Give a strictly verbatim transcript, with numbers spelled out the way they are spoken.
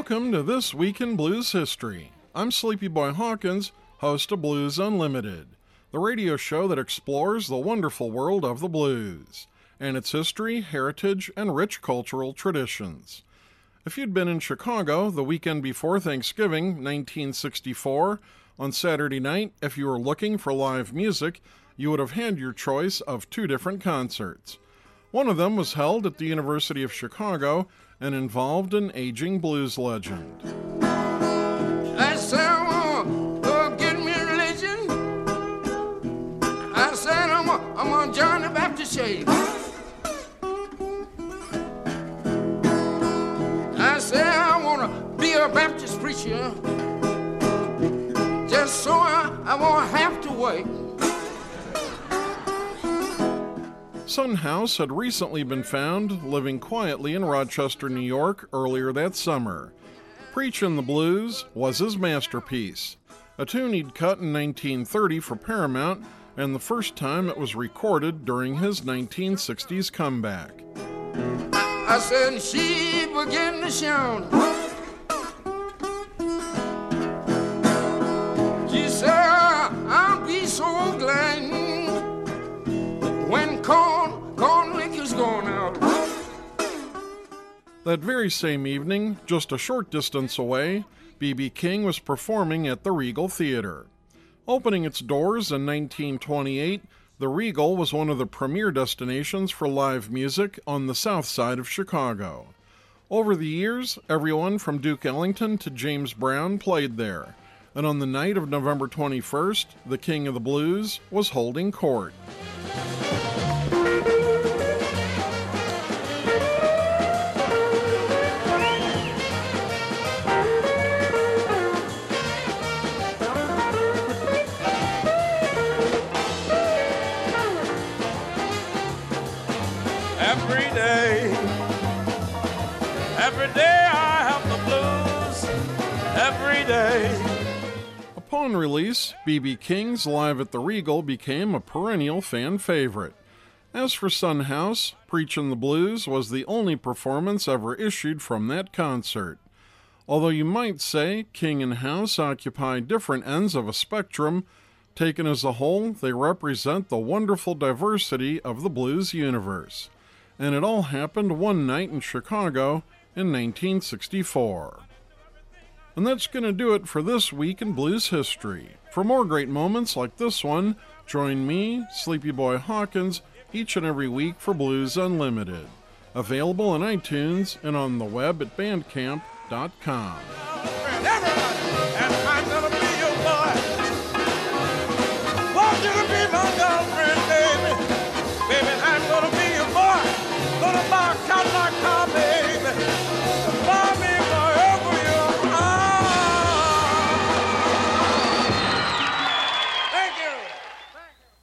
Welcome to This Week in Blues History. I'm Sleepy Boy Hawkins, host of Blues Unlimited, the radio show that explores the wonderful world of the blues, and its history, heritage, and rich cultural traditions. If you'd been in Chicago the weekend before Thanksgiving, nineteen sixty-four, on Saturday night, if you were looking for live music, you would have had your choice of two different concerts. One of them was held at the University of Chicago and involved an aging blues legend. I said, I want to get me religion. I said, I'm a, I'm on John the Baptist shade. I said, I want to be a Baptist preacher, just so I, I won't have to wait. Son House had recently been found living quietly in Rochester, New York earlier that summer. Preachin' the Blues was his masterpiece, a tune he'd cut in nineteen thirty for Paramount, and the first time it was recorded during his nineteen sixties comeback. I said, she began to shout. She said, I'll be so glad when corn, corn liquor's gone out. That very same evening, just a short distance away, B B King was performing at the Regal Theater. Opening its doors in nineteen twenty-eight, the Regal was one of the premier destinations for live music on the south side of Chicago. Over the years, everyone from Duke Ellington to James Brown played there, and on the night of November twenty-first, the King of the Blues was holding court. Every day, every day I have the blues, every day. Upon release, B B King's Live at the Regal became a perennial fan favorite. As for Son House, Preachin' the Blues was the only performance ever issued from that concert. Although you might say King and House occupy different ends of a spectrum, taken as a whole, they represent the wonderful diversity of the blues universe. And it all happened one night in Chicago in nineteen sixty-four. And that's going to do it for this week in blues history. For more great moments like this one, join me, Sleepy Boy Hawkins, each and every week for Blues Unlimited. Available on iTunes and on the web at bandcamp dot com. And I'm gonna be your boy. Want you to be my girlfriend.